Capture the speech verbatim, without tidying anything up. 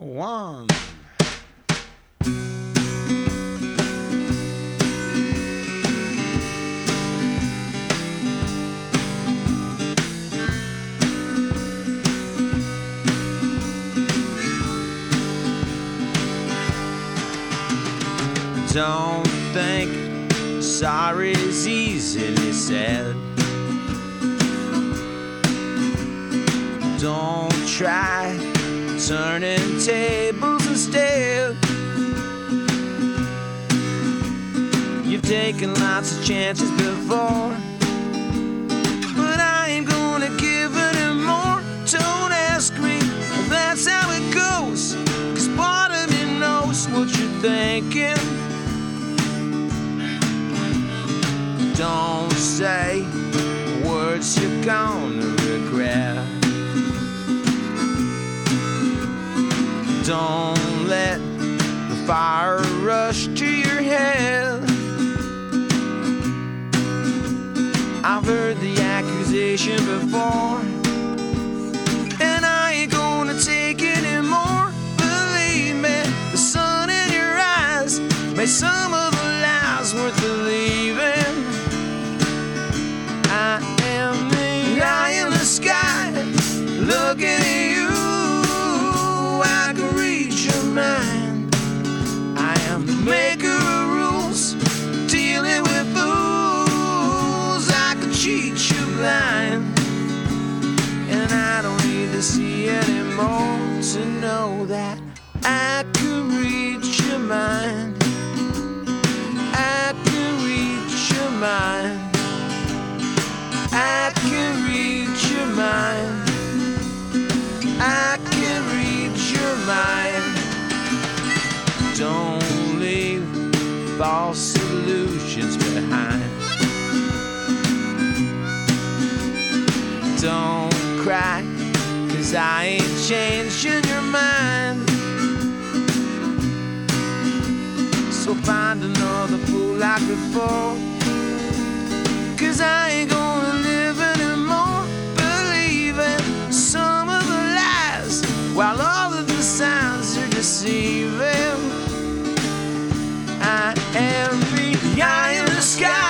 one. Don't think sorry's easily said. Don't try turning tables instead. You've taken lots of chances before, but I ain't gonna give any more. Don't ask me, that's how it goes, 'cause part of me knows what you're thinking. Don't say words you're gonna regret. Don't let the fire rush to your head. I've heard the accusation before, and I ain't gonna take it anymore. Believe me, the sun in your eyes made some of the lies worth believing. I am the eye in the sky, looking at you. I can reach your mind. I am the maker of rules, dealing with fools. I can cheat you blind, and I don't need to see anymore to know that I can reach your mind. I can reach your mind. I can reach your mind. I can reach your mind. Don't leave false illusions behind. Don't cry, 'cause I ain't changing your mind. So find another fool like before, 'cause I ain't gonna live anymore believing some of the lies, while all of the signs are deceiving. I am the eye in the sky,